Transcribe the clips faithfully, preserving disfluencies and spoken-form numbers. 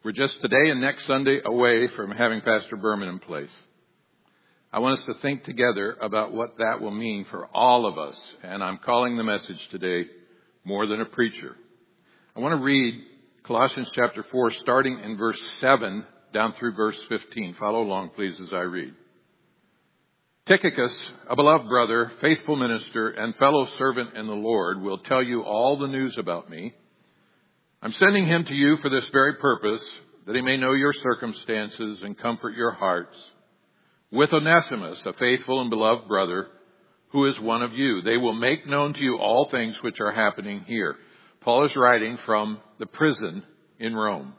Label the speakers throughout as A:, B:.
A: We're just today and next Sunday away from having Pastor Berman in place. I want us to think together about what that will mean for all of us. And I'm calling the message today, More Than a Preacher. I want to read Colossians chapter four, starting in verse seven down through verse fifteen. Follow along, please, as I read. Tychicus, a beloved brother, faithful minister, and fellow servant in the Lord, will tell you all the news about me. I'm sending him to you for this very purpose, that he may know your circumstances and comfort your hearts. With Onesimus, a faithful and beloved brother, who is one of you, they will make known to you all things which are happening here. Paul is writing from the prison in Rome.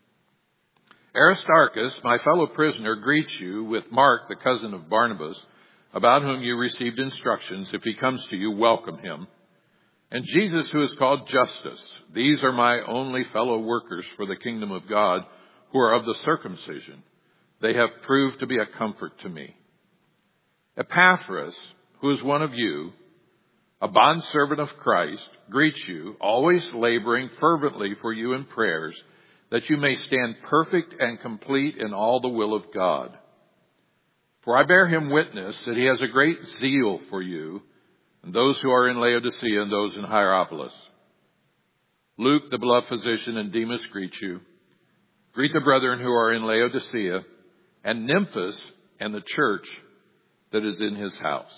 A: Aristarchus, my fellow prisoner, greets you with Mark, the cousin of Barnabas, about whom you received instructions. If he comes to you, welcome him. And Jesus, who is called Justus. These are my only fellow workers for the kingdom of God, who are of the circumcision. They have proved to be a comfort to me. Epaphras, who is one of you, a bondservant of Christ, greets you, always laboring fervently for you in prayers, that you may stand perfect and complete in all the will of God. For I bear him witness that he has a great zeal for you, and those who are in Laodicea and those in Hierapolis. Luke, the beloved physician, and Demas greet you. Greet the brethren who are in Laodicea, and Nymphas and the church that is in his house.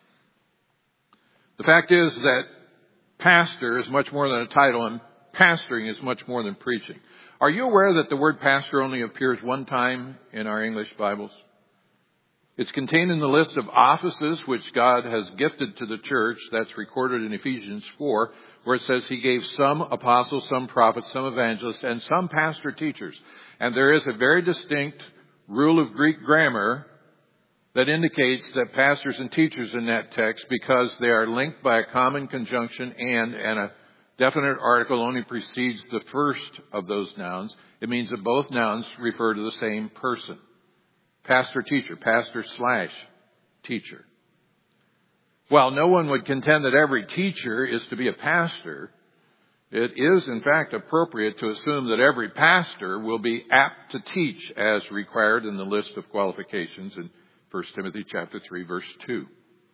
A: The fact is that pastor is much more than a title, and pastoring is much more than preaching. Are you aware that the word pastor only appears one time in our English Bibles? It's contained in the list of offices which God has gifted to the church. That's recorded in Ephesians four, where it says he gave some apostles, some prophets, some evangelists, and some pastor teachers. And there is a very distinct rule of Greek grammar that indicates that pastors and teachers in that text, because they are linked by a common conjunction and, and a definite article only precedes the first of those nouns, it means that both nouns refer to the same person. Pastor, teacher, pastor slash teacher. While no one would contend that every teacher is to be a pastor, it is in fact appropriate to assume that every pastor will be apt to teach as required in the list of qualifications in First Timothy chapter three, verse two.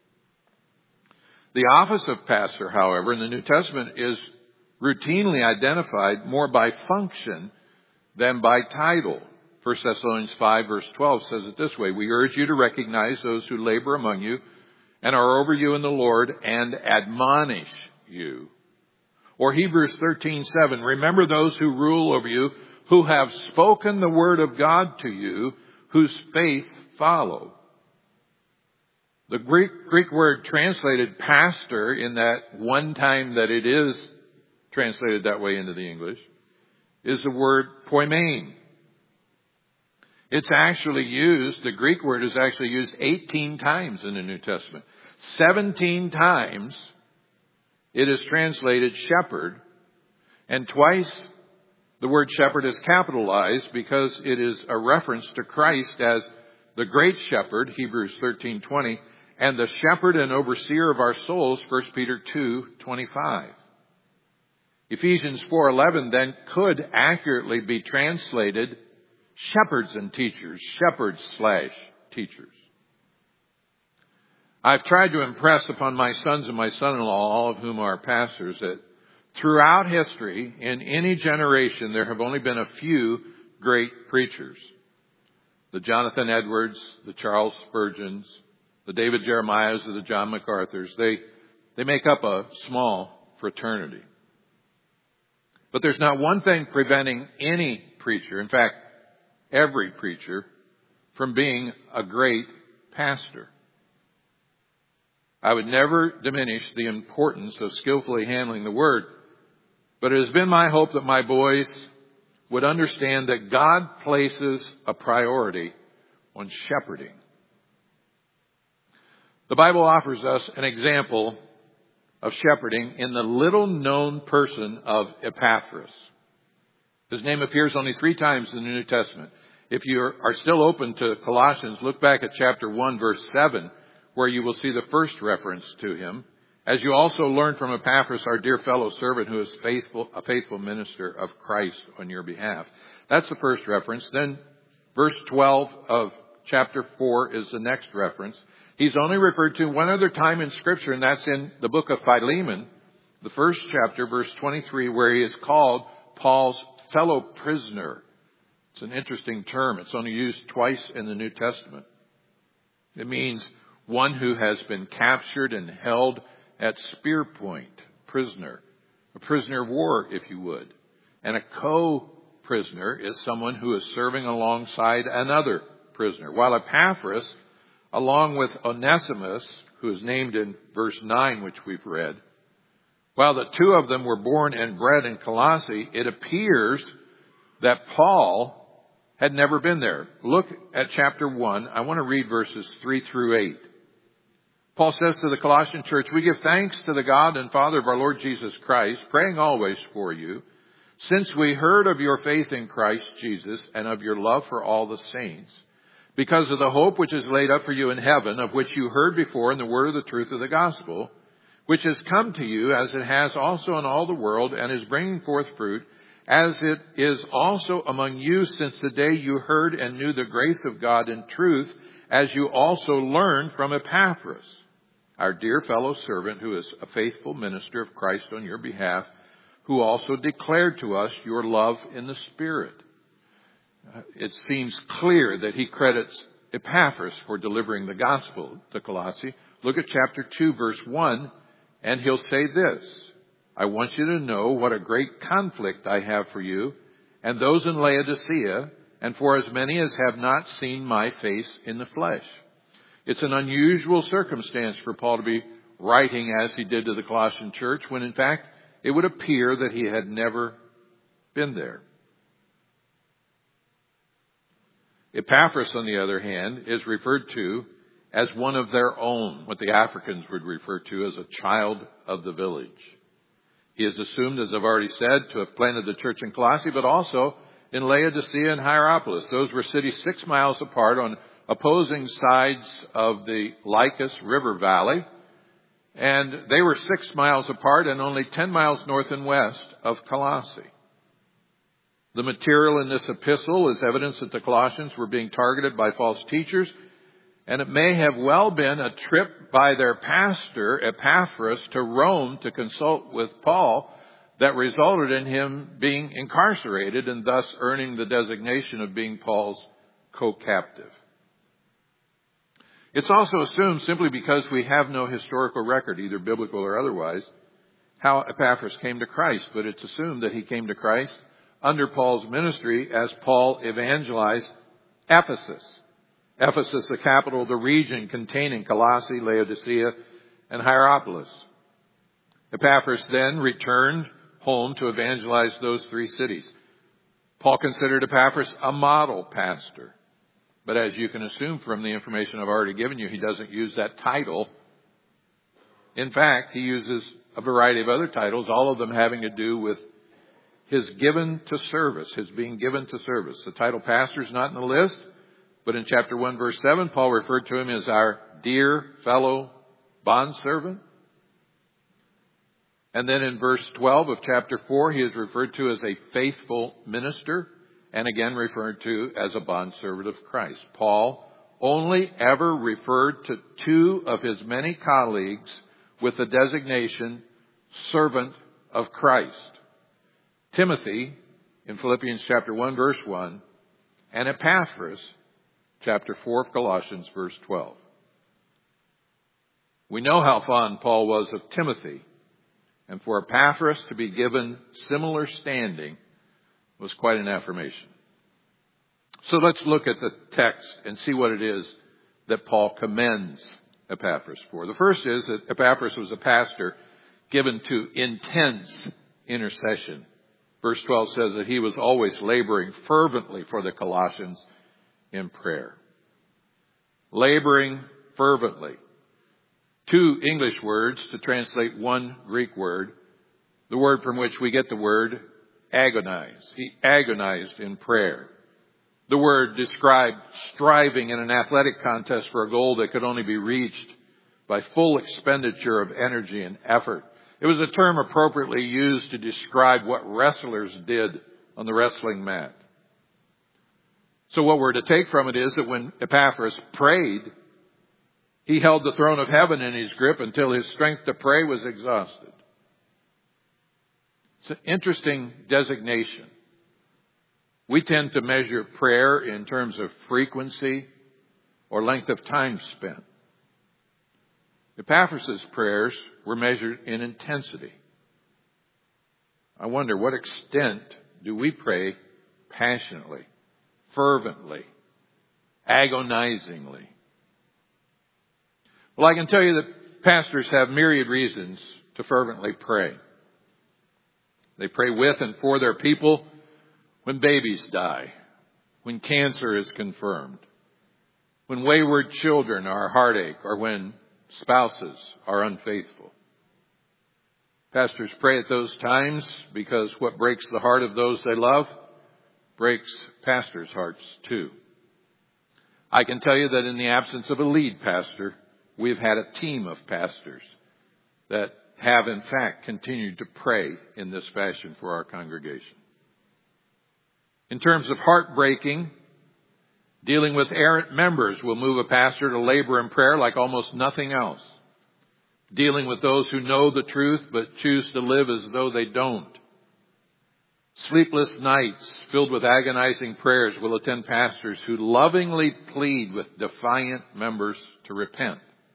A: The office of pastor, however, in the New Testament is routinely identified more by function than by title. First Thessalonians five, verse twelve says it this way: we urge you to recognize those who labor among you and are over you in the Lord and admonish you. Or Hebrews thirteen, seven, remember those who rule over you, who have spoken the word of God to you, whose faith follow. The Greek, Greek word translated pastor in that one time that it is translated that way into the English is the word poimen. It's actually used, the Greek word is actually used eighteen times in the New Testament. seventeen times it is translated shepherd, and twice the word shepherd is capitalized because it is a reference to Christ as the great shepherd, Hebrews thirteen twenty, and the shepherd and overseer of our souls, First Peter two twenty-five. Ephesians four eleven then could accurately be translated shepherds and teachers, shepherds slash teachers. I've tried to impress upon my sons and my son-in-law, all of whom are pastors, that throughout history, in any generation, there have only been a few great preachers. The Jonathan Edwards, the Charles Spurgeons, the David Jeremiahs, or the John MacArthurs. They, they make up a small fraternity. But there's not one thing preventing any preacher, in fact, every preacher, from being a great pastor. I would never diminish the importance of skillfully handling the word, but it has been my hope that my boys would understand that God places a priority on shepherding. The Bible offers us an example of shepherding in the little-known person of Epaphras. His name appears only three times in the New Testament. If you are still open to Colossians, look back at chapter one, verse seven, where you will see the first reference to him. As you also learned from Epaphras, our dear fellow servant, who is faithful, a faithful minister of Christ on your behalf. That's the first reference. Then verse twelve of chapter four is the next reference. He's only referred to one other time in Scripture, and that's in the book of Philemon, the first chapter, verse twenty-three, where he is called Paul's fellow prisoner. It's an interesting term. It's only used twice in the New Testament. It means one who has been captured and held at spear point, prisoner. A prisoner of war, if you would. And a co-prisoner is someone who is serving alongside another prisoner. While Epaphras, along with Onesimus, who is named in verse nine, which we've read, while the two of them were born and bred in Colossae, it appears that Paul had never been there. Look at chapter one. I want to read verses three through eight. Paul says to the Colossian church, "We give thanks to the God and Father of our Lord Jesus Christ, praying always for you, since we heard of your faith in Christ Jesus and of your love for all the saints, because of the hope which is laid up for you in heaven, of which you heard before in the word of the truth of the gospel, which has come to you as it has also in all the world and is bringing forth fruit, as it is also among you since the day you heard and knew the grace of God in truth, as you also learned from Epaphras, our dear fellow servant, who is a faithful minister of Christ on your behalf, who also declared to us your love in the Spirit." It seems clear that he credits Epaphras for delivering the gospel to Colossae. Look at chapter two, verse one, and he'll say this, "I want you to know what a great conflict I have for you and those in Laodicea, and for as many as have not seen my face in the flesh." It's an unusual circumstance for Paul to be writing as he did to the Colossian church, when in fact it would appear that he had never been there. Epaphras, on the other hand, is referred to as one of their own, what the Africans would refer to as a child of the village. He is assumed, as I've already said, to have planted the church in Colossae, but also in Laodicea and Hierapolis. Those were cities six miles apart on opposing sides of the Lycus River Valley, and they were six miles apart and only ten miles north and west of Colossae. The material in this epistle is evidence that the Colossians were being targeted by false teachers, and it may have well been a trip by their pastor, Epaphras, to Rome to consult with Paul that resulted in him being incarcerated and thus earning the designation of being Paul's co-captive. It's also assumed, simply because we have no historical record, either biblical or otherwise, how Epaphras came to Christ, but it's assumed that he came to Christ under Paul's ministry as Paul evangelized Ephesus. Ephesus, the capital of the region containing Colossae, Laodicea, and Hierapolis. Epaphras then returned home to evangelize those three cities. Paul considered Epaphras a model pastor. But as you can assume from the information I've already given you, he doesn't use that title. In fact, he uses a variety of other titles, all of them having to do with his given to service, his being given to service. The title pastor is not in the list, but in chapter one, verse seven, Paul referred to him as our dear fellow bondservant. And then in verse twelve of chapter four, he is referred to as a faithful minister, and again referred to as a bondservant of Christ. Paul only ever referred to two of his many colleagues with the designation servant of Christ. Timothy, in Philippians chapter one, verse one, and Epaphras, chapter four of Colossians, verse twelve. We know how fond Paul was of Timothy, and for Epaphras to be given similar standing was quite an affirmation. So let's look at the text and see what it is that Paul commends Epaphras for. The first is that Epaphras was a pastor given to intense intercession. Verse twelve says that he was always laboring fervently for the Colossians in prayer. Laboring fervently. Two English words to translate one Greek word, the word from which we get the word agonize. He agonized in prayer. The word described striving in an athletic contest for a goal that could only be reached by full expenditure of energy and effort. It was a term appropriately used to describe what wrestlers did on the wrestling mat. So what we're to take from it is that when Epaphras prayed, he held the throne of heaven in his grip until his strength to pray was exhausted. It's an interesting designation. We tend to measure prayer in terms of frequency or length of time spent. Epaphras' prayers were measured in intensity. I wonder, what extent do we pray passionately, fervently, agonizingly? Well, I can tell you that pastors have myriad reasons to fervently pray. They pray with and for their people when babies die, when cancer is confirmed, when wayward children are a heartache, or when spouses are unfaithful. Pastors pray at those times because what breaks the heart of those they love breaks pastors' hearts too. I can tell you that in the absence of a lead pastor, we've had a team of pastors that have in fact continued to pray in this fashion for our congregation. In terms of heartbreaking, dealing with errant members will move a pastor to labor in prayer like almost nothing else. Dealing with those who know the truth but choose to live as though they don't. Sleepless nights filled with agonizing prayers will attend pastors who lovingly plead with defiant members to repent.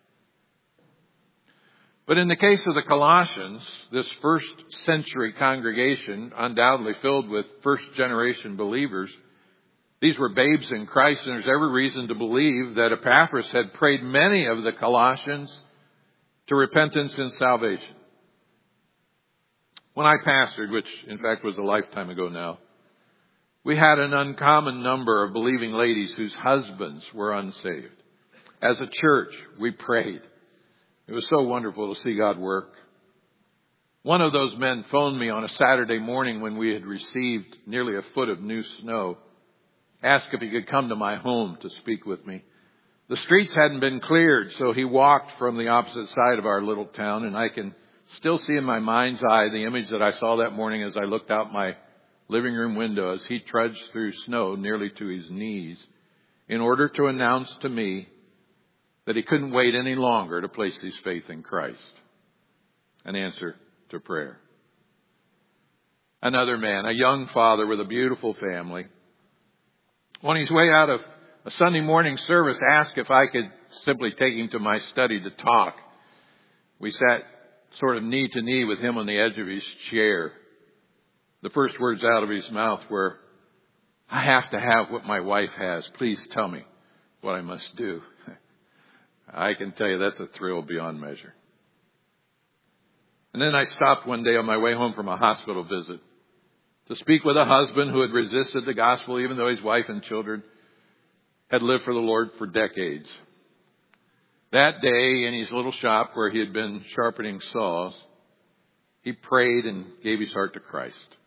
A: But in the case of the Colossians, this first century congregation, undoubtedly filled with first generation believers, these were babes in Christ, and there's every reason to believe that Epaphras had prayed many of the Colossians to repentance and salvation. When I pastored, which in fact was a lifetime ago now, we had an uncommon number of believing ladies whose husbands were unsaved. As a church, we prayed. It was so wonderful to see God work. One of those men phoned me on a Saturday morning when we had received nearly a foot of new snow, asked if he could come to my home to speak with me. The streets hadn't been cleared, so he walked from the opposite side of our little town, and I can still see in my mind's eye the image that I saw that morning as I looked out my living room window as he trudged through snow nearly to his knees in order to announce to me that he couldn't wait any longer to place his faith in Christ. An answer to prayer. Another man, a young father with a beautiful family, on his way out of a Sunday morning service, asked if I could simply take him to my study to talk. We sat sort of knee to knee with him on the edge of his chair. The first words out of his mouth were, "I have to have what my wife has. Please tell me what I must do." I can tell you that's a thrill beyond measure. And then I stopped one day on my way home from a hospital visit to speak with a husband who had resisted the gospel even though his wife and children had lived for the Lord for decades. That day in his little shop where he had been sharpening saws, he prayed and gave his heart to Christ.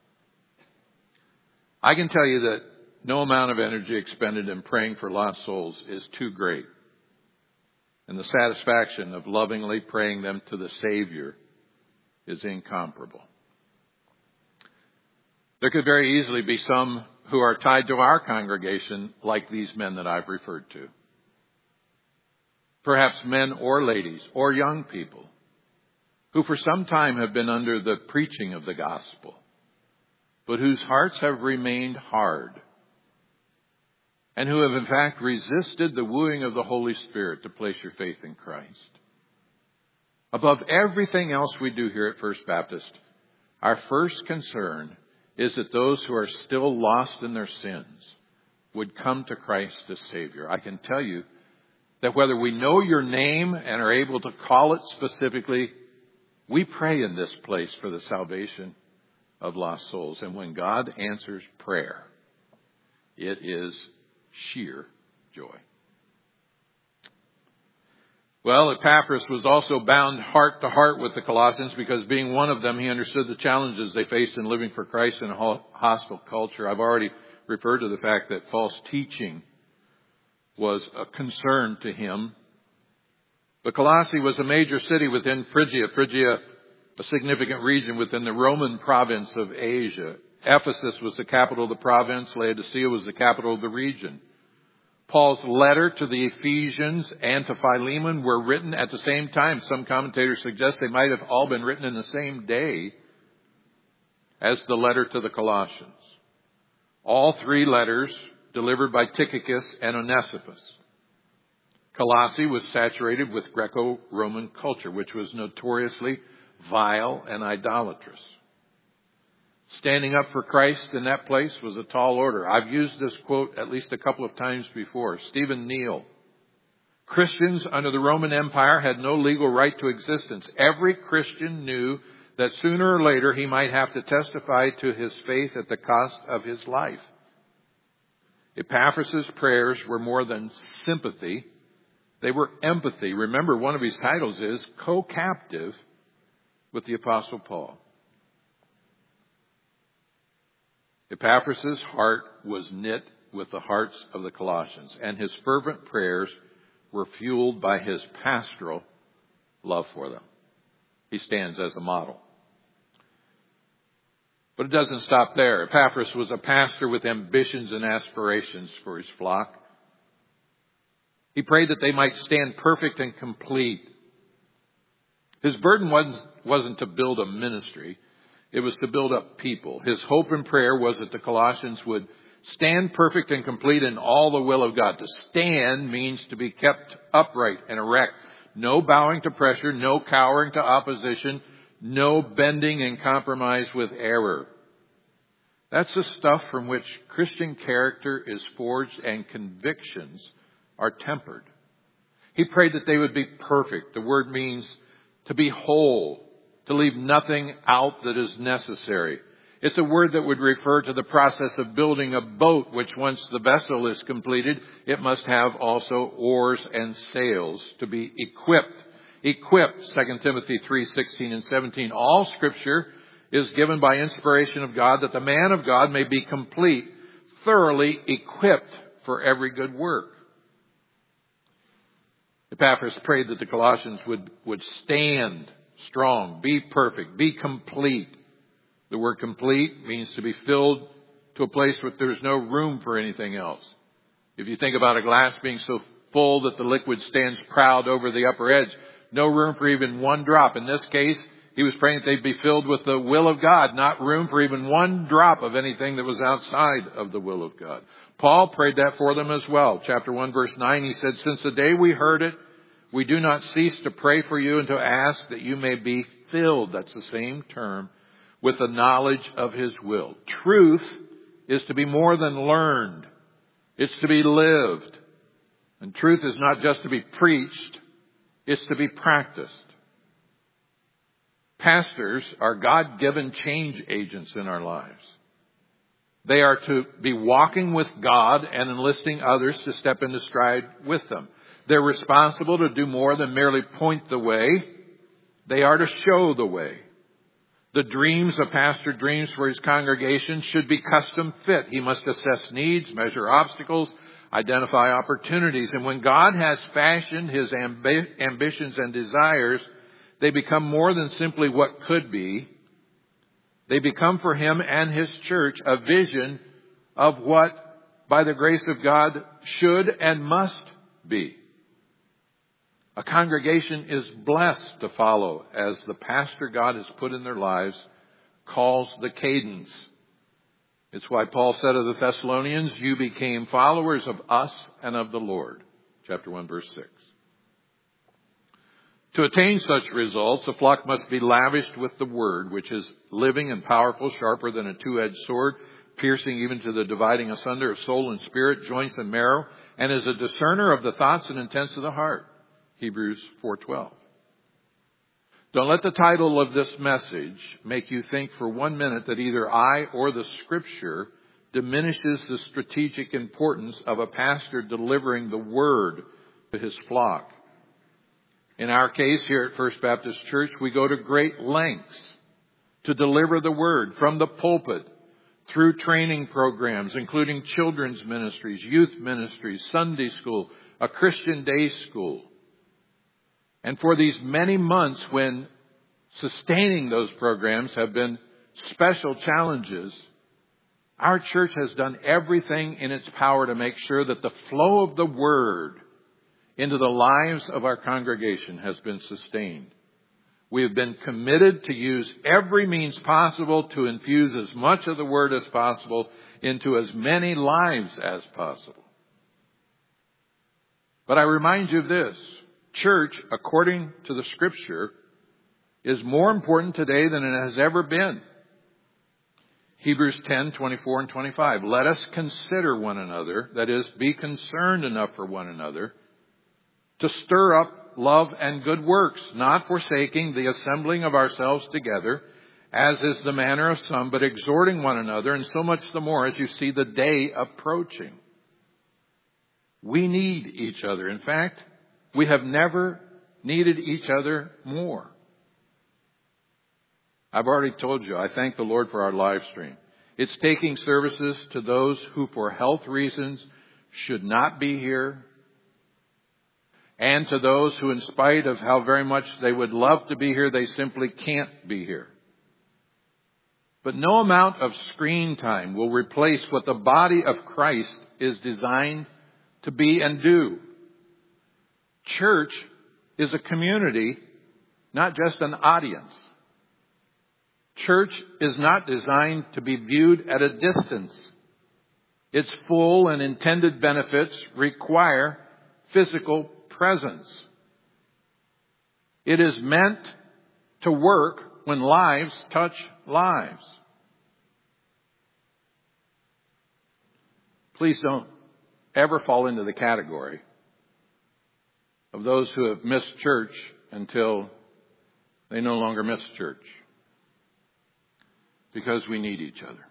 A: I can tell you that no amount of energy expended in praying for lost souls is too great. And the satisfaction of lovingly praying them to the Savior is incomparable. There could very easily be some who are tied to our congregation like these men that I've referred to. Perhaps men or ladies or young people who for some time have been under the preaching of the gospel, but whose hearts have remained hard, and who have in fact resisted the wooing of the Holy Spirit to place your faith in Christ. Above everything else we do here at First Baptist, our first concern is that those who are still lost in their sins would come to Christ as Savior. I can tell you that whether we know your name and are able to call it specifically, we pray in this place for the salvation of lost souls. And when God answers prayer, it is sheer joy. Well, Epaphras was also bound heart to heart with the Colossians because being one of them, he understood the challenges they faced in living for Christ in a hostile culture. I've already referred to the fact that false teaching was a concern to him. But Colossae was a major city within Phrygia. Phrygia, a significant region within the Roman province of Asia. Ephesus was the capital of the province. Laodicea was the capital of the region. Paul's letter to the Ephesians and to Philemon were written at the same time. Some commentators suggest they might have all been written in the same day as the letter to the Colossians. All three letters delivered by Tychicus and Onesimus. Colossae was saturated with Greco-Roman culture, which was notoriously vile and idolatrous. Standing up for Christ in that place was a tall order. I've used this quote at least a couple of times before. Stephen Neal. Christians under the Roman Empire had no legal right to existence. Every Christian knew that sooner or later he might have to testify to his faith at the cost of his life. Epaphras' prayers were more than sympathy. They were empathy. Remember, one of his titles is co-captive with the Apostle Paul. Epaphras' heart was knit with the hearts of the Colossians, and his fervent prayers were fueled by his pastoral love for them. He stands as a model. But it doesn't stop there. Epaphras was a pastor with ambitions and aspirations for his flock. He prayed that they might stand perfect and complete. His burden wasn't, wasn't to build a ministry. It was to build up people. His hope and prayer was that the Colossians would stand perfect and complete in all the will of God. To stand means to be kept upright and erect. No bowing to pressure, no cowering to opposition, no bending and compromise with error. That's the stuff from which Christian character is forged and convictions are tempered. He prayed that they would be perfect. The word means to be whole, to leave nothing out that is necessary. It's a word that would refer to the process of building a boat, which once the vessel is completed, it must have also oars and sails to be equipped. Equipped, Second Timothy three sixteen and seventeen. All Scripture is given by inspiration of God, that the man of God may be complete, thoroughly equipped for every good work. Epaphras prayed that the Colossians would, would stand strong, be perfect, be complete. The word complete means to be filled to a place where there's no room for anything else. If you think about a glass being so full that the liquid stands proud over the upper edge, no room for even one drop. In this case, he was praying that they'd be filled with the will of God, not room for even one drop of anything that was outside of the will of God. Paul prayed that for them as well. Chapter one, verse nine, he said, "Since the day we heard it, we do not cease to pray for you and to ask that you may be filled," that's the same term, "with the knowledge of his will." Truth is to be more than learned. It's to be lived. And truth is not just to be preached, it's to be practiced. Pastors are God-given change agents in our lives. They are to be walking with God and enlisting others to step into stride with them. They're responsible to do more than merely point the way. They are to show the way. The dreams a pastor dreams for his congregation should be custom fit. He must assess needs, measure obstacles, identify opportunities. And when God has fashioned his ambi- ambitions and desires, they become more than simply what could be. They become for him and his church a vision of what, by the grace of God, should and must be. A congregation is blessed to follow as the pastor God has put in their lives calls the cadence. It's why Paul said of the Thessalonians, "You became followers of us and of the Lord." Chapter one, verse six. To attain such results, a flock must be lavished with the word, which is living and powerful, sharper than a two-edged sword, piercing even to the dividing asunder of soul and spirit, joints and marrow, and is a discerner of the thoughts and intents of the heart. Hebrews four twelve. Don't let the title of this message make you think for one minute that either I or the Scripture diminishes the strategic importance of a pastor delivering the word to his flock. In our case here at First Baptist Church, we go to great lengths to deliver the word from the pulpit through training programs, including children's ministries, youth ministries, Sunday school, a Christian day school. And for these many months when sustaining those programs have been special challenges, our church has done everything in its power to make sure that the flow of the Word into the lives of our congregation has been sustained. We have been committed to use every means possible to infuse as much of the Word as possible into as many lives as possible. But I remind you of this. Church, according to the Scripture, is more important today than it has ever been. Hebrews ten, twenty-four and twenty-five. Let us consider one another, that is, be concerned enough for one another, to stir up love and good works, not forsaking the assembling of ourselves together, as is the manner of some, but exhorting one another, and so much the more as you see the day approaching. We need each other. In fact, we have never needed each other more. I've already told you, I thank the Lord for our live stream. It's taking services to those who for health reasons should not be here, and to those who, in spite of how very much they would love to be here, they simply can't be here. But no amount of screen time will replace what the body of Christ is designed to be and do. Church is a community, not just an audience. Church is not designed to be viewed at a distance. Its full and intended benefits require physical presence. It is meant to work when lives touch lives. Please don't ever fall into the category of those who have missed church until they no longer miss church. Because we need each other.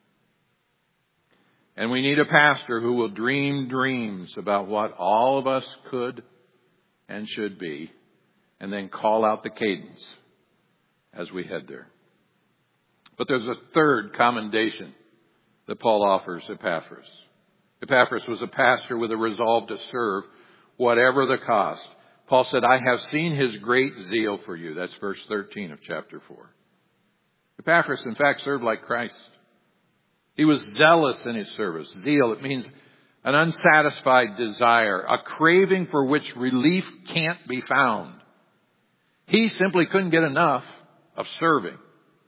A: And we need a pastor who will dream dreams about what all of us could and should be, and then call out the cadence as we head there. But there's a third commendation that Paul offers Epaphras. Epaphras was a pastor with a resolve to serve whatever the cost. Paul said, I have seen his great zeal for you. That's verse thirteen of chapter four. Epaphras, in fact, served like Christ. He was zealous in his service. Zeal, it means an unsatisfied desire, a craving for which relief can't be found. He simply couldn't get enough of serving.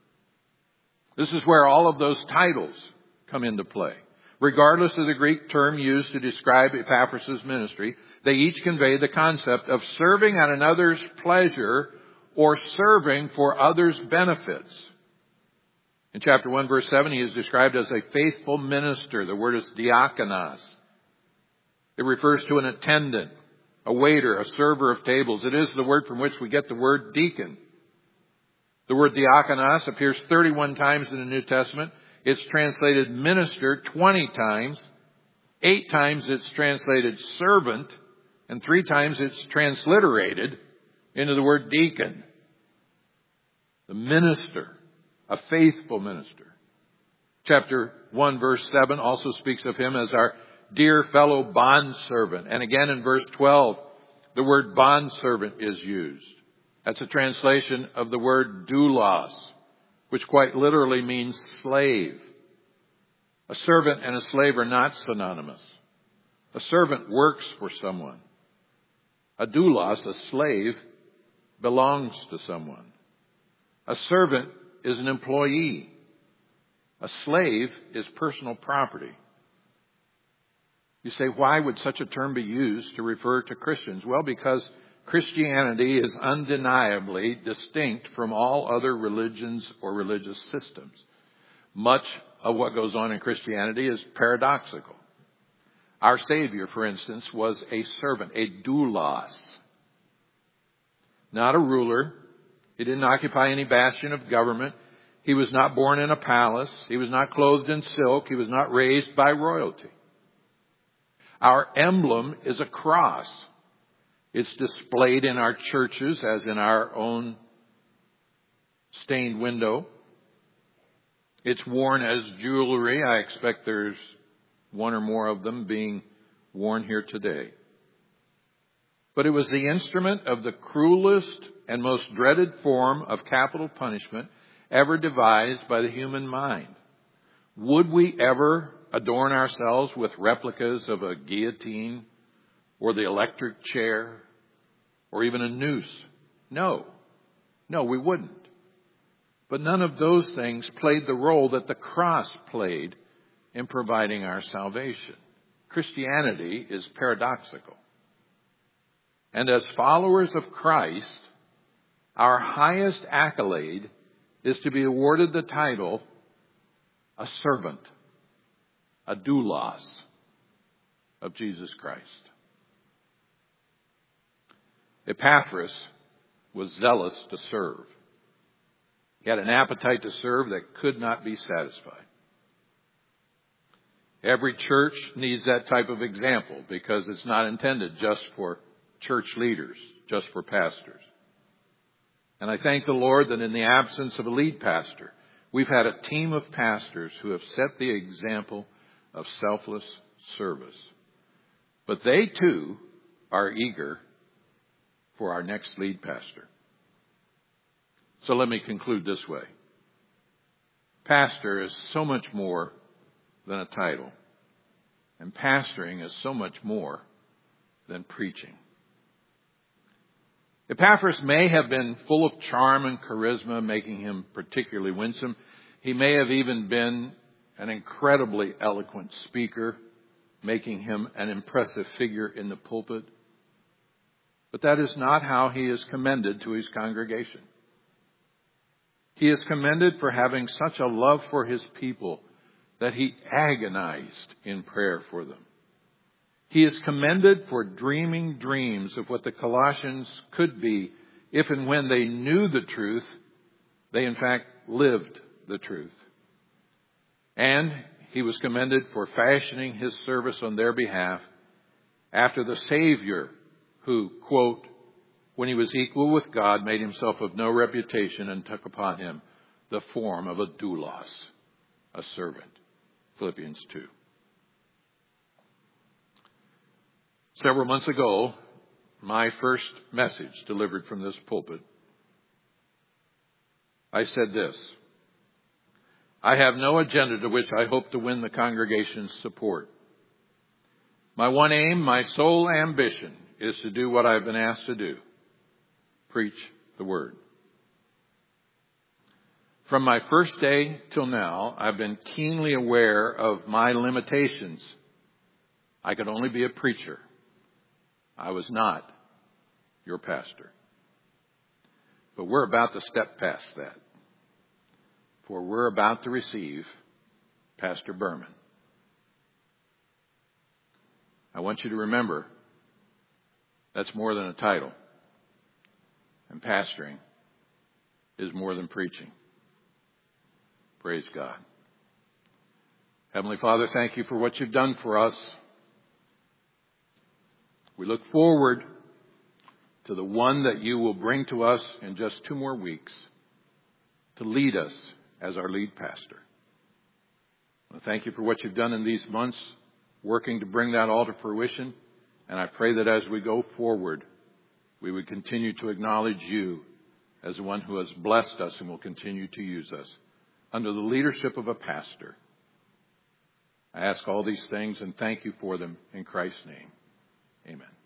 A: This is where all of those titles come into play. Regardless of the Greek term used to describe Epaphras' ministry, they each convey the concept of serving at another's pleasure or serving for others' benefits. In chapter one, verse seven, he is described as a faithful minister. The word is diakonos. It refers to an attendant, a waiter, a server of tables. It is the word from which we get the word deacon. The word diakonos appears thirty-one times in the New Testament. It's translated minister twenty times. Eight times it's translated servant. And three times it's transliterated into the word deacon. The minister. A faithful minister. Chapter one, verse seven also speaks of him as our dear fellow bondservant. And again in verse twelve, the word bondservant is used. That's a translation of the word doulos, which quite literally means slave. A servant and a slave are not synonymous. A servant works for someone. A doulos, a slave, belongs to someone. A servant is an employee. A slave is personal property. You say, why would such a term be used to refer to Christians? Well, because Christianity is undeniably distinct from all other religions or religious systems. Much of what goes on in Christianity is paradoxical. Our Savior, for instance, was a servant, a doulos. Not a ruler. He didn't occupy any bastion of government. He was not born in a palace. He was not clothed in silk. He was not raised by royalty. Our emblem is a cross. It's displayed in our churches as in our own stained window. It's worn as jewelry. I expect there's one or more of them being worn here today. but it was the instrument of the cruelest and most dreaded form of capital punishment ever devised by the human mind. Would we ever adorn ourselves with replicas of a guillotine or the electric chair or even a noose? No. No, we wouldn't. But none of those things played the role that the cross played in providing our salvation. Christianity is paradoxical. And as followers of Christ, our highest accolade is to be awarded the title a servant, a doulos of Jesus Christ. Epaphras was zealous to serve. He had an appetite to serve that could not be satisfied. Every church needs that type of example because it's not intended just for church leaders, just for pastors. And I thank the Lord that in the absence of a lead pastor, we've had a team of pastors who have set the example of selfless service. But they too are eager for our next lead pastor. So let me conclude this way. Pastor is so much more than a title. And pastoring is so much more than preaching. Epaphras may have been full of charm and charisma, making him particularly winsome. He may have even been an incredibly eloquent speaker, making him an impressive figure in the pulpit. But that is not how he is commended to his congregation. He is commended for having such a love for his people that he agonized in prayer for them. He is commended for dreaming dreams of what the Colossians could be if and when they knew the truth, they in fact lived the truth. And he was commended for fashioning his service on their behalf after the Savior who, quote, when he was equal with God, made himself of no reputation and took upon him the form of a doulos, a servant. Philippians two. Several months ago, my first message delivered from this pulpit, I said this: I have no agenda to which I hope to win the congregation's support. My one aim, my sole ambition, is to do what I've been asked to do: preach the word. From my first day till now, I've been keenly aware of my limitations. I could only be a preacher. I was not your pastor. But we're about to step past that. For we're about to receive Pastor Berman. I want you to remember, that's more than a title. And pastoring is more than preaching. Praise God. Heavenly Father, thank you for what you've done for us. We look forward to the one that you will bring to us in just two more weeks to lead us as our lead pastor. Well, thank you for what you've done in these months, working to bring that all to fruition. And I pray that as we go forward, we would continue to acknowledge you as the one who has blessed us and will continue to use us under the leadership of a pastor. I ask all these things and thank you for them in Christ's name. Amen.